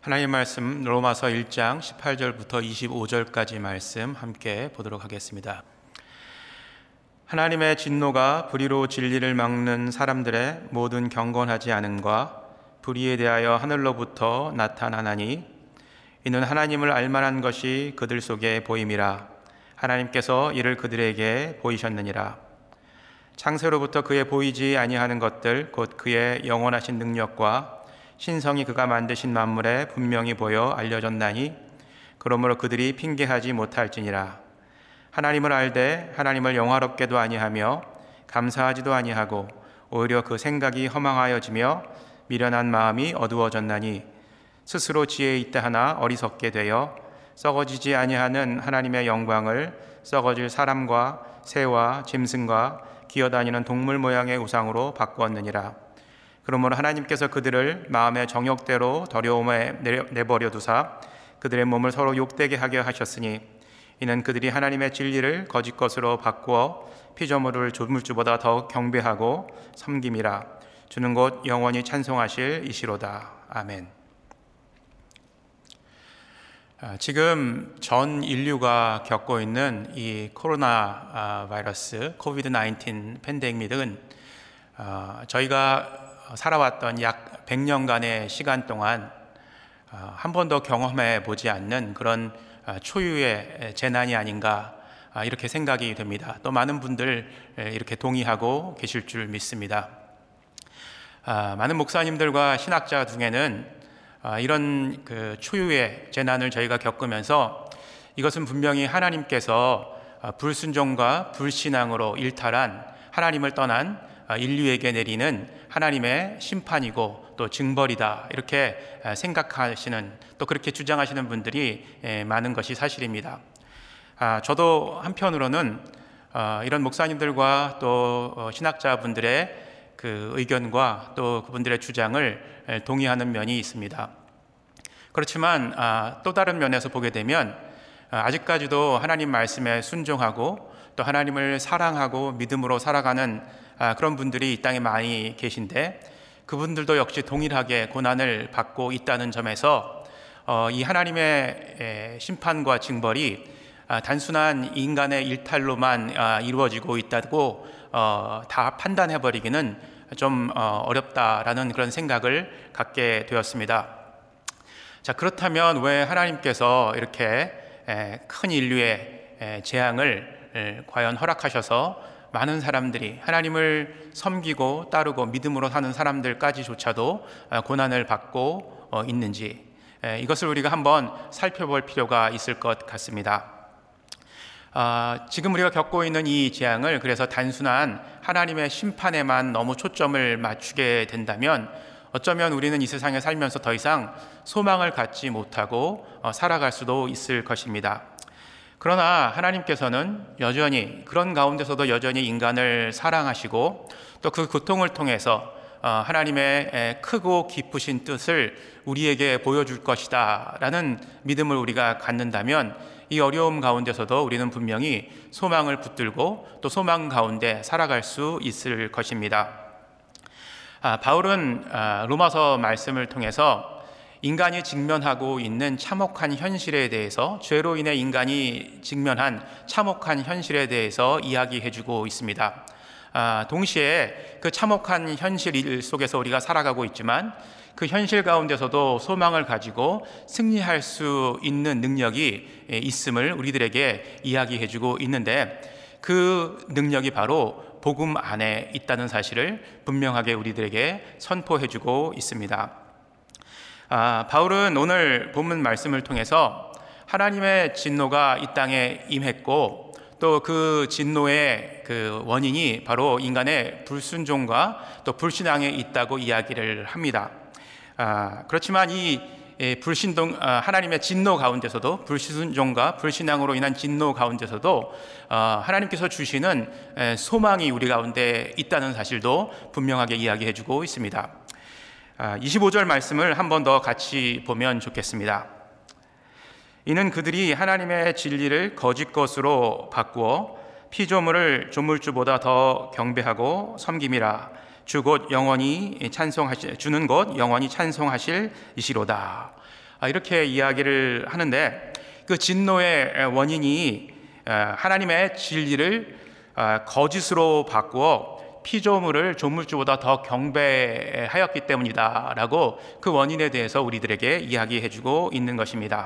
하나님 말씀 로마서 1장 18절부터 25절까지 말씀 함께 보도록 하겠습니다. 하나님의 진노가 불의로 진리를 막는 사람들의 모든 경건하지 않음과 불의에 대하여 하늘로부터 나타나나니 이는 하나님을 알만한 것이 그들 속에 보임이라. 하나님께서 이를 그들에게 보이셨느니라. 창세로부터 그의 보이지 아니하는 것들 곧 그의 영원하신 능력과 신성이 그가 만드신 만물에 분명히 보여 알려졌나니 그러므로 그들이 핑계하지 못할지니라. 하나님을 알되 하나님을 영화롭게도 아니하며 감사하지도 아니하고 오히려 그 생각이 허망하여지며 미련한 마음이 어두워졌나니 스스로 지혜에 있다 하나 어리석게 되어 썩어지지 아니하는 하나님의 영광을 썩어질 사람과 새와 짐승과 기어다니는 동물 모양의 우상으로 바꾸었느니라. 그러므로 하나님께서 그들을 마음의 정욕대로 더러움에 내버려 두사 그들의 몸을 서로 욕되게 하게 하셨으니 이는 그들이 하나님의 진리를 거짓 것으로 바꾸어 피조물을 조물주보다 더 경배하고 섬김이라. 주는 곧 영원히 찬송하실 이시로다. 아멘. 지금 전 인류가 겪고 있는 이 코로나 바이러스 코비드-19 팬데믹은 저희가 살아왔던 약 100년간의 시간 동안 한 번도 경험해 보지 않는 그런 초유의 재난이 아닌가 이렇게 생각이 됩니다. 또 많은 분들 이렇게 동의하고 계실 줄 믿습니다. 많은 목사님들과 신학자 중에는 이런 그 초유의 재난을 저희가 겪으면서 이것은 분명히 하나님께서 불순종과 불신앙으로 일탈한 하나님을 떠난 인류에게 내리는 하나님의 심판이고 또 징벌이다 이렇게 생각하시는 또 그렇게 주장하시는 분들이 많은 것이 사실입니다. 저도 한편으로는 이런 목사님들과 또 신학자분들의 그 의견과 또 그분들의 주장을 동의하는 면이 있습니다. 그렇지만 또 다른 면에서 보게 되면 아직까지도 하나님 말씀에 순종하고 또 하나님을 사랑하고 믿음으로 살아가는 그런 분들이 이 땅에 많이 계신데 그분들도 역시 동일하게 고난을 받고 있다는 점에서 이 하나님의 심판과 징벌이 단순한 인간의 일탈로만 이루어지고 있다고 다 판단해버리기는 좀 어렵다라는 그런 생각을 갖게 되었습니다. 자, 그렇다면 왜 하나님께서 이렇게 큰 인류의 재앙을 과연 허락하셔서 많은 사람들이 하나님을 섬기고 따르고 믿음으로 사는 사람들까지조차도 고난을 받고 있는지 이것을 우리가 한번 살펴볼 필요가 있을 것 같습니다. 지금 우리가 겪고 있는 이 재앙을 그래서 단순한 하나님의 심판에만 너무 초점을 맞추게 된다면 어쩌면 우리는 이 세상에 살면서 더 이상 소망을 갖지 못하고 살아갈 수도 있을 것입니다. 그러나 하나님께서는 여전히 그런 가운데서도 여전히 인간을 사랑하시고 또 그 고통을 통해서 하나님의 크고 깊으신 뜻을 우리에게 보여줄 것이다 라는 믿음을 우리가 갖는다면 이 어려움 가운데서도 우리는 분명히 소망을 붙들고 또 소망 가운데 살아갈 수 있을 것입니다. 바울은 로마서 말씀을 통해서 인간이 직면하고 있는 참혹한 현실에 대해서 죄로 인해 인간이 직면한 참혹한 현실에 대해서 이야기해주고 있습니다. 동시에 그 참혹한 현실 속에서 우리가 살아가고 있지만 그 현실 가운데서도 소망을 가지고 승리할 수 있는 능력이 있음을 우리들에게 이야기해주고 있는데 그 능력이 바로 복음 안에 있다는 사실을 분명하게 우리들에게 선포해주고 있습니다. 바울은 오늘 본문 말씀을 통해서 하나님의 진노가 이 땅에 임했고 또 그 진노의 그 원인이 바로 인간의 불순종과 또 불신앙에 있다고 이야기를 합니다. 그렇지만 이 하나님의 진노 가운데서도 불순종과 불신앙으로 인한 진노 가운데서도 하나님께서 주시는 소망이 우리 가운데 있다는 사실도 분명하게 이야기해주고 있습니다. 25절 말씀을 한 번 더 같이 보면 좋겠습니다. 이는 그들이 하나님의 진리를 거짓 것으로 바꾸어 피조물을 조물주보다 더 경배하고 섬김이라. 주는 곧 영원히 찬송하실 이시로다. 이렇게 이야기를 하는데, 그 진노의 원인이 하나님의 진리를 거짓으로 바꾸어 피조물을 조물주보다 더 경배하였기 때문이다라고 그 원인에 대해서 우리들에게 이야기해주고 있는 것입니다.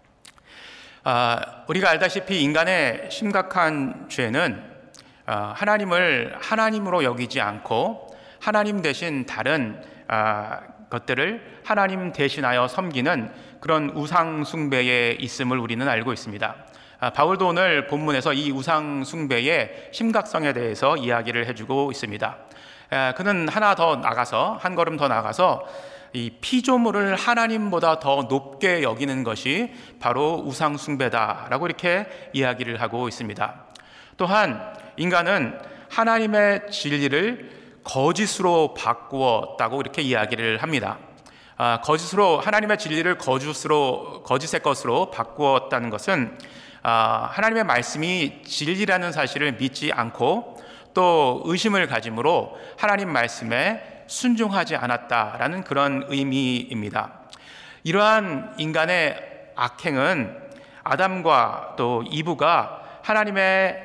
우리가 알다시피 인간의 심각한 죄는 하나님을 하나님으로 여기지 않고 하나님 대신 다른 것들을 하나님 대신하여 섬기는 그런 우상 숭배에 있음을 우리는 알고 있습니다. 바울도 오늘 본문에서 이 우상 숭배의 심각성에 대해서 이야기를 해주고 있습니다. 그는 한 걸음 더 나가서 이 피조물을 하나님보다 더 높게 여기는 것이 바로 우상 숭배다라고 이렇게 이야기를 하고 있습니다. 또한 인간은 하나님의 진리를 거짓으로 바꾸었다고 이렇게 이야기를 합니다. 하나님의 진리를 거짓의 것으로 바꾸었다는 것은 하나님의 말씀이 진리라는 사실을 믿지 않고 또 의심을 가짐으로 하나님 말씀에 순종하지 않았다라는 그런 의미입니다. 이러한 인간의 악행은 아담과 또 이브가 하나님의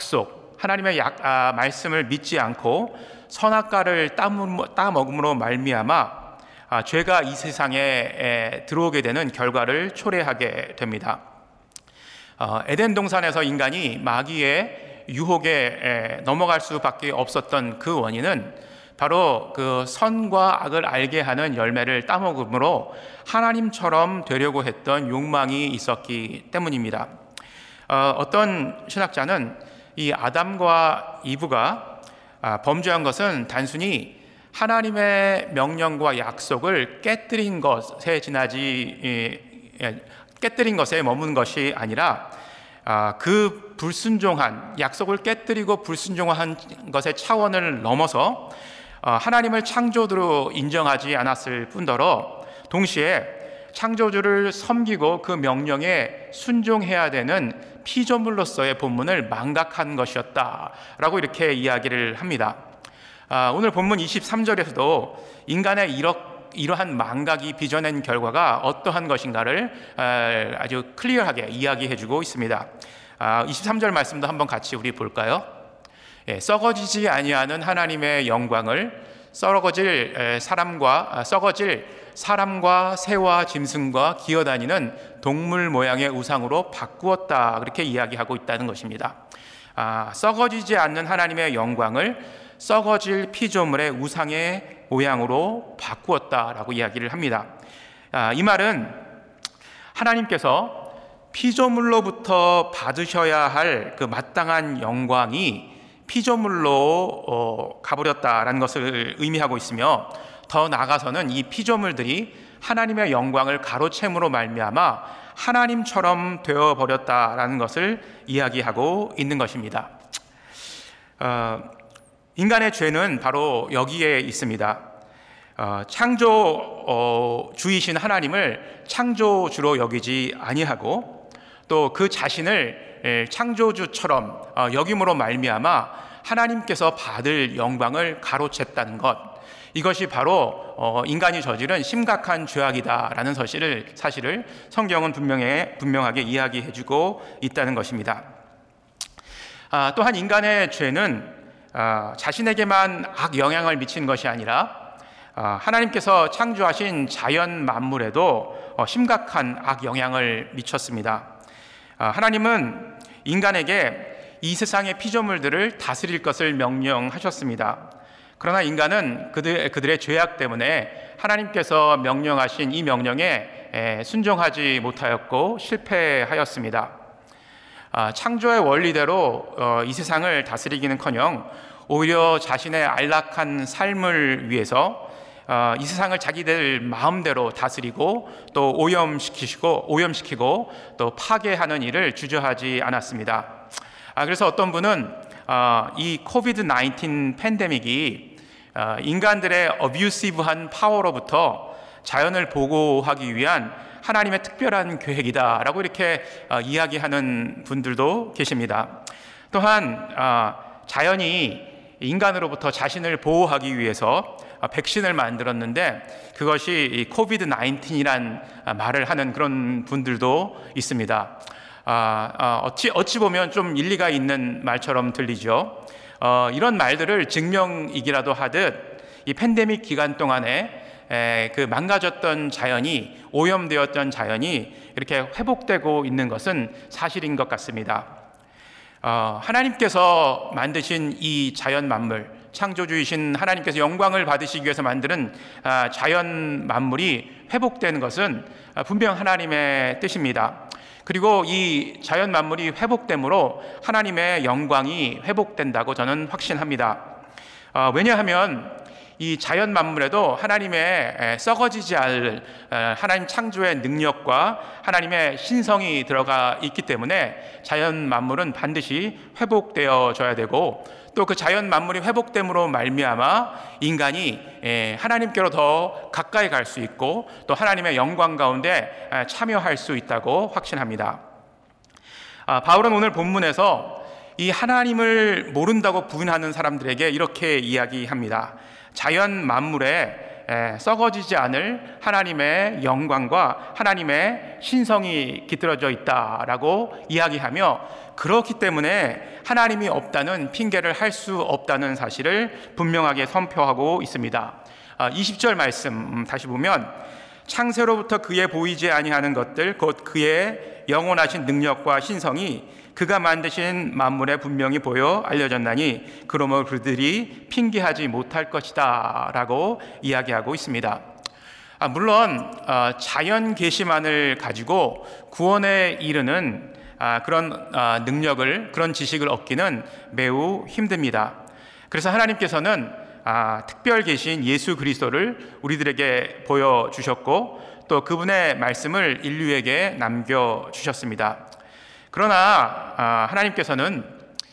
말씀을 믿지 않고 선악과를 따먹음으로 말미암아 죄가 이 세상에 들어오게 되는 결과를 초래하게 됩니다. 에덴 동산에서 인간이 마귀의 유혹에 넘어갈 수밖에 없었던 그 원인은 바로 그 선과 악을 알게 하는 열매를 따먹음으로 하나님처럼 되려고 했던 욕망이 있었기 때문입니다. 어떤 신학자는 이 아담과 이브가 범죄한 것은 단순히 하나님의 명령과 약속을 깨뜨린 것에 머문 것이 아니라 그 약속을 깨뜨리고 불순종한 것의 차원을 넘어서 하나님을 창조주로 인정하지 않았을 뿐더러 동시에 창조주를 섬기고 그 명령에 순종해야 되는 피조물로서의 본문을 망각한 것이었다라고 이렇게 이야기를 합니다. 오늘 본문 23절에서도 인간의 이러한 망각이 빚어낸 결과가 어떠한 것인가를 아주 클리어하게 이야기해주고 있습니다. 23절 말씀도 한번 같이 우리 볼까요? 썩어지지 아니하는 하나님의 영광을 썩어질 사람과 새와 짐승과 기어다니는 동물 모양의 우상으로 바꾸었다, 그렇게 이야기하고 있다는 것입니다. 썩어지지 않는 하나님의 영광을 썩어질 피조물의 우상의 모양으로 바꾸었다라고 이야기를 합니다. 이 말은 하나님께서 피조물로부터 받으셔야 할 그 마땅한 영광이 피조물로 가버렸다라는 것을 의미하고 있으며, 더 나아가서는 이 피조물들이 하나님의 영광을 가로챈으로 말미암아 하나님처럼 되어버렸다라는 것을 이야기하고 있는 것입니다. 인간의 죄는 바로 여기에 있습니다. 창조주이신 하나님을 창조주로 여기지 아니하고 또 그 자신을 창조주처럼 여김으로 말미암아 하나님께서 받을 영광을 가로챘다는 것, 이것이 바로 인간이 저지른 심각한 죄악이다라는 사실을 성경은 분명하게 이야기해주고 있다는 것입니다. 또한 인간의 죄는 자신에게만 악영향을 미친 것이 아니라 하나님께서 창조하신 자연 만물에도 심각한 악영향을 미쳤습니다. 하나님은 인간에게 이 세상의 피조물들을 다스릴 것을 명령하셨습니다. 그러나 인간은 그들의 죄악 때문에 하나님께서 명령하신 이 명령에 순종하지 못하였고 실패하였습니다. 창조의 원리대로 이 세상을 다스리기는커녕 오히려 자신의 안락한 삶을 위해서 이 세상을 자기들 마음대로 다스리고 또 오염시키고 또 파괴하는 일을 주저하지 않았습니다. 그래서 어떤 분은 이 코비드-19 팬데믹이 인간들의 어뷰시브한 파워로부터 자연을 보호하기 위한 하나님의 특별한 계획이다라고 이렇게 이야기하는 분들도 계십니다. 또한 자연이 인간으로부터 자신을 보호하기 위해서 백신을 만들었는데 그것이 이 코비드 19이란 말을 하는 그런 분들도 있습니다. 어찌 보면 좀 일리가 있는 말처럼 들리죠. 이런 말들을 증명이기라도 하듯 이 팬데믹 기간 동안에 그 망가졌던 자연이, 오염되었던 자연이 이렇게 회복되고 있는 것은 사실인 것 같습니다. 하나님께서 만드신 이 자연 만물, 창조주이신 하나님께서 영광을 받으시기 위해서 만드는 자연 만물이 회복되는 것은 분명 하나님의 뜻입니다. 그리고 이 자연 만물이 회복됨으로 하나님의 영광이 회복된다고 저는 확신합니다. 왜냐하면 이 자연 만물에도 하나님의 썩어지지 않을 하나님 창조의 능력과 하나님의 신성이 들어가 있기 때문에 자연 만물은 반드시 회복되어져야 되고, 또 그 자연 만물이 회복됨으로 말미암아 인간이 하나님께로 더 가까이 갈 수 있고 또 하나님의 영광 가운데 참여할 수 있다고 확신합니다. 바울은 오늘 본문에서 이 하나님을 모른다고 부인하는 사람들에게 이렇게 이야기합니다. 자연 만물에 썩어지지 않을 하나님의 영광과 하나님의 신성이 깃들어져 있다라고 이야기하며, 그렇기 때문에 하나님이 없다는 핑계를 할 수 없다는 사실을 분명하게 선포하고 있습니다. 20절 말씀 다시 보면, 창세로부터 그의 보이지 아니하는 것들 곧 그의 영원하신 능력과 신성이 그가 만드신 만물에 분명히 보여 알려졌나니 그러므로 그들이 핑계하지 못할 것이다 라고 이야기하고 있습니다. 물론 자연 계시만을 가지고 구원에 이르는 그런 능력을, 그런 지식을 얻기는 매우 힘듭니다. 그래서 하나님께서는 특별 계신 예수 그리스도를 우리들에게 보여주셨고 또 그분의 말씀을 인류에게 남겨주셨습니다. 그러나 하나님께서는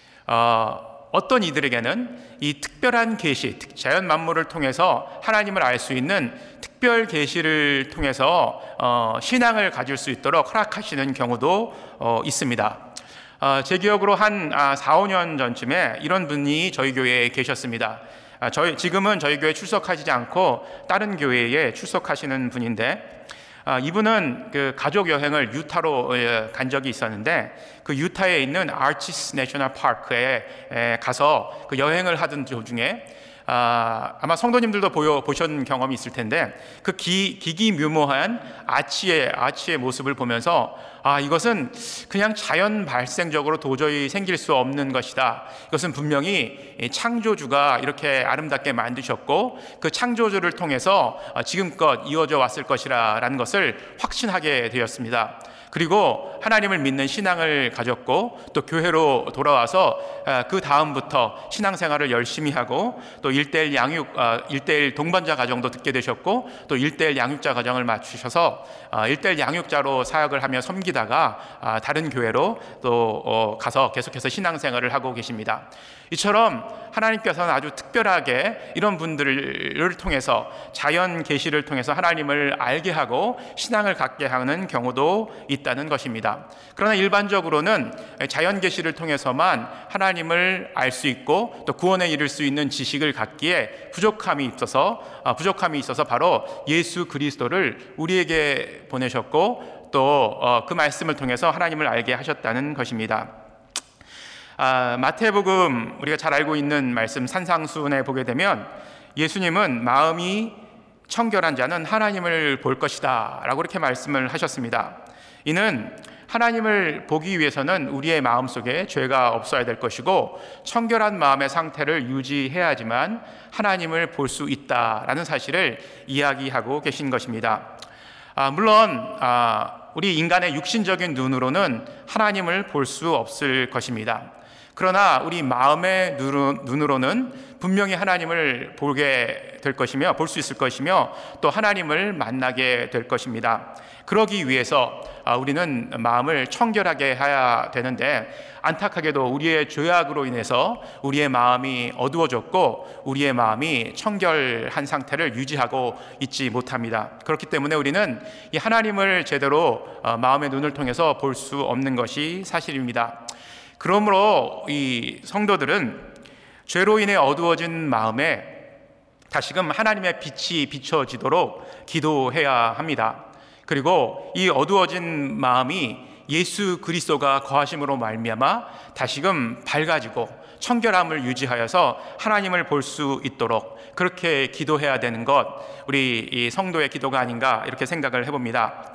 어떤 이들에게는 이 특별한 계시, 자연 만물을 통해서 하나님을 알 수 있는 특별 계시를 통해서 신앙을 가질 수 있도록 허락하시는 경우도 있습니다. 제 기억으로 한 4, 5년 전쯤에 이런 분이 저희 교회에 계셨습니다. 지금은 저희 교회에 출석하시지 않고 다른 교회에 출석하시는 분인데, 이분은 그 가족 여행을 유타로 간 적이 있었는데 그 유타에 있는 아치스 내셔널 파크에 가서 그 여행을 하던 도중에 아마 성도님들도 보신 경험이 있을 텐데 그 기기묘모한 아치의 모습을 보면서 이것은 그냥 자연 발생적으로 도저히 생길 수 없는 것이다. 이것은 분명히 창조주가 이렇게 아름답게 만드셨고 그 창조주를 통해서 지금껏 이어져 왔을 것이라는 것을 확신하게 되었습니다. 그리고 하나님을 믿는 신앙을 가졌고 또 교회로 돌아와서 그 다음부터 신앙생활을 열심히 하고 또 1:1 동반자 가정도 듣게 되셨고 또 1:1 양육자 가정을 맞추셔서 1:1 양육자로 사역을 하며 섬기다가 다른 교회로 또 가서 계속해서 신앙생활을 하고 계십니다. 이처럼 하나님께서는 아주 특별하게 이런 분들을 통해서 자연 계시를 통해서 하나님을 알게 하고 신앙을 갖게 하는 경우도 있다는 것입니다. 그러나 일반적으로는 자연 계시를 통해서만 하나님을 알 수 있고 또 구원에 이를 수 있는 지식을 갖기에 부족함이 있어서 바로 예수 그리스도를 우리에게 보내셨고 또 그 말씀을 통해서 하나님을 알게 하셨다는 것입니다. 마태복음 우리가 잘 알고 있는 말씀 산상수훈에 보게 되면 예수님은 마음이 청결한 자는 하나님을 볼 것이다 라고 이렇게 말씀을 하셨습니다. 이는 하나님을 보기 위해서는 우리의 마음속에 죄가 없어야 될 것이고 청결한 마음의 상태를 유지해야지만 하나님을 볼 수 있다라는 사실을 이야기하고 계신 것입니다. 물론 우리 인간의 육신적인 눈으로는 하나님을 볼 수 없을 것입니다. 그러나 우리 마음의 눈으로는 분명히 하나님을 보게 될 것이며 볼 수 있을 것이며 또 하나님을 만나게 될 것입니다. 그러기 위해서 우리는 마음을 청결하게 해야 되는데 안타깝게도 우리의 죄악으로 인해서 우리의 마음이 어두워졌고 우리의 마음이 청결한 상태를 유지하고 있지 못합니다. 그렇기 때문에 우리는 이 하나님을 제대로 마음의 눈을 통해서 볼 수 없는 것이 사실입니다. 그러므로 이 성도들은 죄로 인해 어두워진 마음에 다시금 하나님의 빛이 비춰지도록 기도해야 합니다. 그리고 이 어두워진 마음이 예수 그리스도가 거하심으로 말미암아 다시금 밝아지고 청결함을 유지하여서 하나님을 볼 수 있도록 그렇게 기도해야 되는 것, 우리 이 성도의 기도가 아닌가 이렇게 생각을 해봅니다.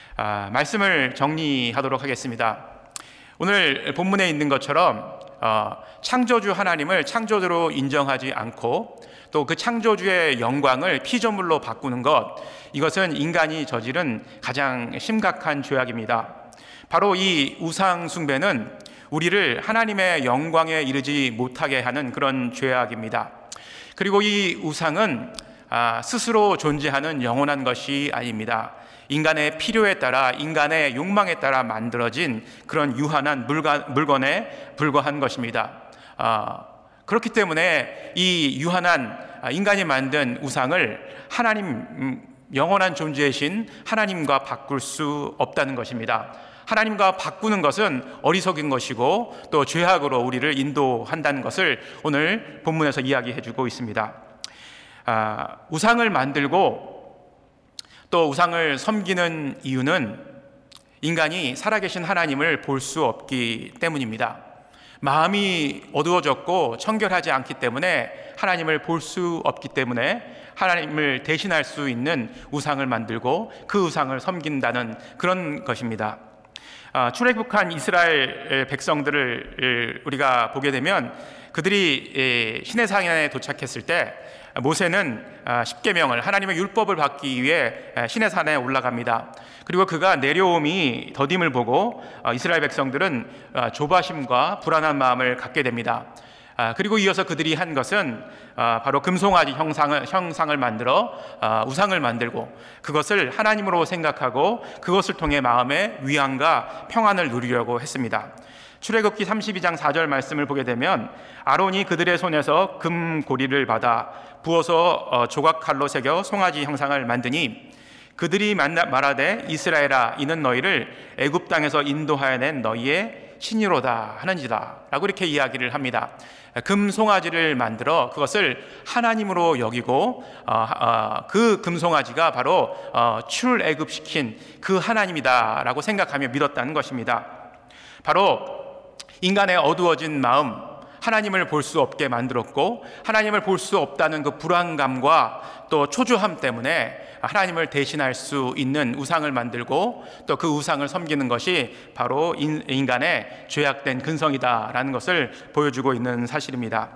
말씀을 정리하도록 하겠습니다. 오늘 본문에 있는 것처럼 창조주 하나님을 창조주로 인정하지 않고 또 그 창조주의 영광을 피조물로 바꾸는 것, 이것은 인간이 저지른 가장 심각한 죄악입니다. 바로 이 우상 숭배는 우리를 하나님의 영광에 이르지 못하게 하는 그런 죄악입니다. 그리고 이 우상은 스스로 존재하는 영원한 것이 아닙니다. 인간의 필요에 따라, 인간의 욕망에 따라 만들어진 그런 유한한 물건에 불과한 것입니다. 그렇기 때문에 이 유한한 인간이 만든 우상을 하나님, 영원한 존재이신 하나님과 바꿀 수 없다는 것입니다. 하나님과 바꾸는 것은 어리석인 것이고 또 죄악으로 우리를 인도한다는 것을 오늘 본문에서 이야기해 주고 있습니다. 우상을 만들고 또 우상을 섬기는 이유는 인간이 살아계신 하나님을 볼 수 없기 때문입니다. 마음이 어두워졌고 청결하지 않기 때문에 하나님을 볼 수 없기 때문에 하나님을 대신할 수 있는 우상을 만들고 그 우상을 섬긴다는 그런 것입니다. 출애굽한 이스라엘 백성들을 우리가 보게 되면 그들이 시내산에 도착했을 때 모세는 십계명을, 하나님의 율법을 받기 위해 시내산에 올라갑니다. 그리고 그가 내려옴이 더딤을 보고 이스라엘 백성들은 조바심과 불안한 마음을 갖게 됩니다. 그리고 이어서 그들이 한 것은 바로 금송아지 형상을 만들어 우상을 만들고 그것을 하나님으로 생각하고 그것을 통해 마음의 위안과 평안을 누리려고 했습니다. 출애굽기 32장 4절 말씀을 보게 되면 아론이 그들의 손에서 금고리를 받아 부어서 조각칼로 새겨 송아지 형상을 만드니 그들이 말하되 이스라엘아 이는 너희를 애굽 땅에서 인도하여 낸 너희의 신이로다 하는지라 라고 이렇게 이야기를 합니다. 금송아지를 만들어 그것을 하나님으로 여기고 그 금송아지가 바로 출애굽시킨 그 하나님이다 라고 생각하며 믿었다는 것입니다. 바로 인간의 어두워진 마음, 하나님을 볼 수 없게 만들었고 하나님을 볼 수 없다는 그 불안감과 또 초조함 때문에 하나님을 대신할 수 있는 우상을 만들고 또 그 우상을 섬기는 것이 바로 인간의 죄악된 근성이다라는 것을 보여주고 있는 사실입니다.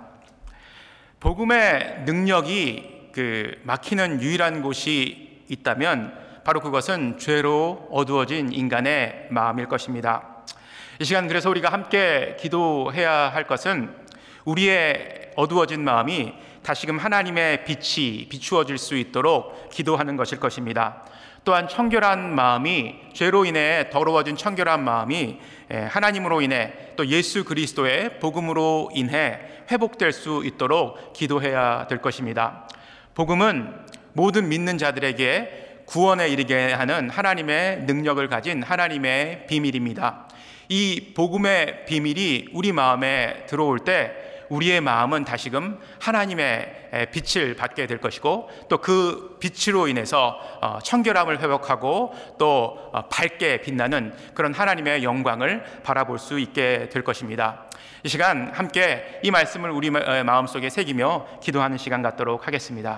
복음의 능력이 막히는 유일한 곳이 있다면 바로 그것은 죄로 어두워진 인간의 마음일 것입니다. 이 시간 그래서 우리가 함께 기도해야 할 것은 우리의 어두워진 마음이 다시금 하나님의 빛이 비추어질 수 있도록 기도하는 것일 것입니다. 또한 청결한 마음이, 죄로 인해 더러워진 청결한 마음이 하나님으로 인해 또 예수 그리스도의 복음으로 인해 회복될 수 있도록 기도해야 될 것입니다. 복음은 모든 믿는 자들에게 구원에 이르게 하는 하나님의 능력을 가진 하나님의 비밀입니다. 이 복음의 비밀이 우리 마음에 들어올 때 우리의 마음은 다시금 하나님의 빛을 받게 될 것이고 또 그 빛으로 인해서 청결함을 회복하고 또 밝게 빛나는 그런 하나님의 영광을 바라볼 수 있게 될 것입니다. 이 시간 함께 이 말씀을 우리 마음속에 새기며 기도하는 시간 갖도록 하겠습니다.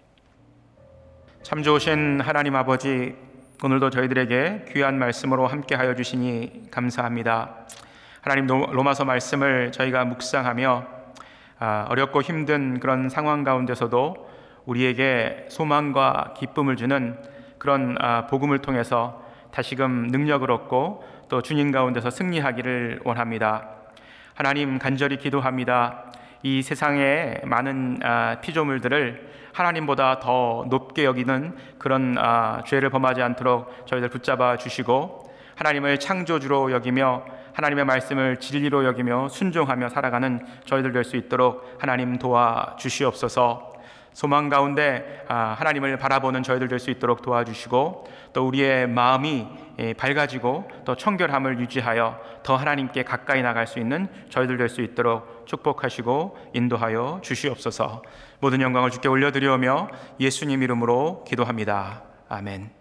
참 좋으신 하나님 아버지, 오늘도 저희들에게 귀한 말씀으로 함께하여 주시니 감사합니다. 하나님, 로마서 말씀을 저희가 묵상하며 어렵고 힘든 그런 상황 가운데서도 우리에게 소망과 기쁨을 주는 그런 복음을 통해서 다시금 능력을 얻고 또 주님 가운데서 승리하기를 원합니다. 하나님, 간절히 기도합니다. 이 세상의 많은 피조물들을 하나님보다 더 높게 여기는 그런 죄를 범하지 않도록 저희들 붙잡아 주시고 하나님을 창조주로 여기며 하나님의 말씀을 진리로 여기며 순종하며 살아가는 저희들 될 수 있도록 하나님 도와주시옵소서. 소망 가운데 하나님을 바라보는 저희들 될 수 있도록 도와주시고, 또 우리의 마음이 밝아지고 또 청결함을 유지하여 더 하나님께 가까이 나갈 수 있는 저희들 될 수 있도록 축복하시고 인도하여 주시옵소서. 모든 영광을 주께 올려드리오며 예수님 이름으로 기도합니다. 아멘.